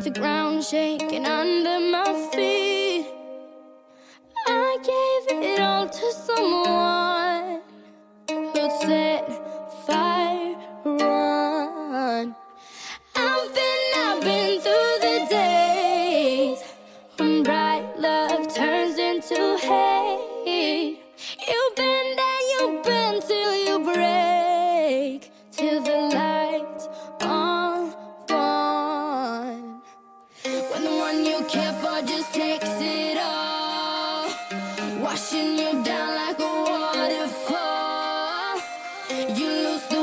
with the ground shaking under my feet. I gave it all to someone who'd set fire run. I've been through the days when bright love turns into hate. You've been till you break, till the lights are gone. When the one you care for just takes it all, washing you down like a waterfall. You lose the